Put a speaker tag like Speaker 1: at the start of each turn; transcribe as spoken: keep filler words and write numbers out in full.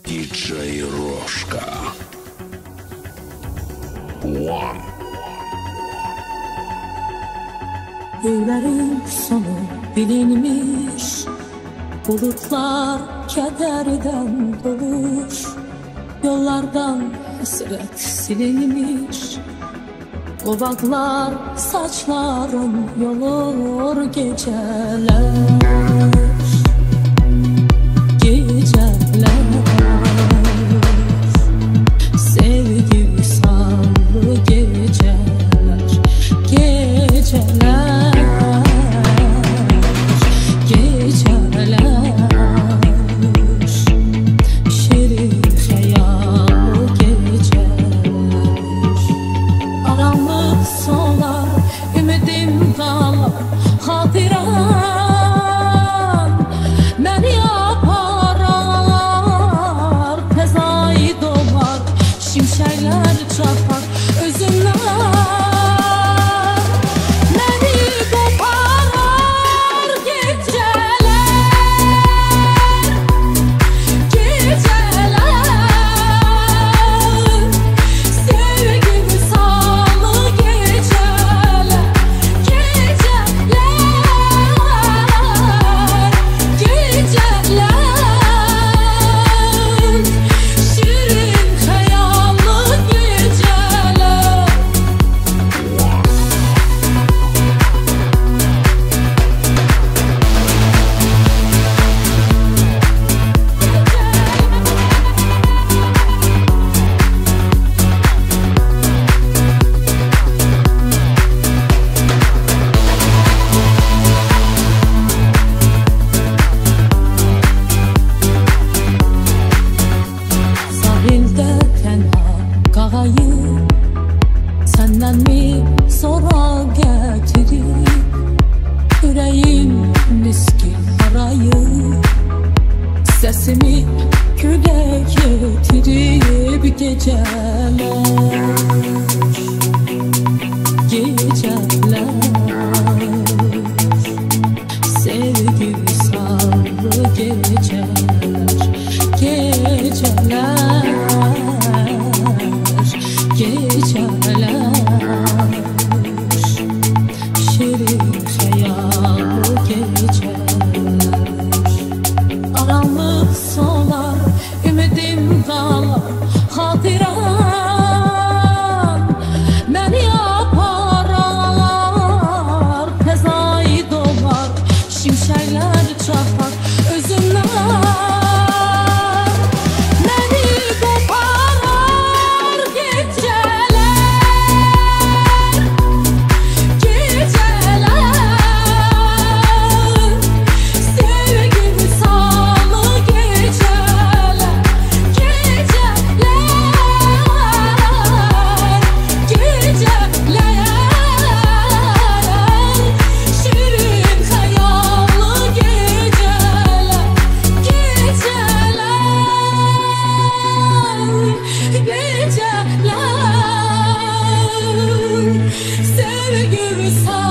Speaker 1: диджей Рожка. One.
Speaker 2: Güllerin sonu bilinmiş, bulutlar kederden dolur, yollardan hasret silinmiş, ovaklar saçların yolur geceler, geceler, sevgi sarlı geceler, geceler. Şimşekler çarpar özümden, beni koparar geceler, geceler, sevgimi sallı geceler, geceler, geceler. Senden mi sonra getirip yüreğim miskin arayı, sesimi küle getirip geceler, geceler, sevgi sarlı geceler, geceler, geceler, şirin hayallı geceler. Aranlık solar, ümidim dağlar, hatıram beni aparar, fezayı dolar, şimşekler çarpar özümden. Geceler, sevgimi sar.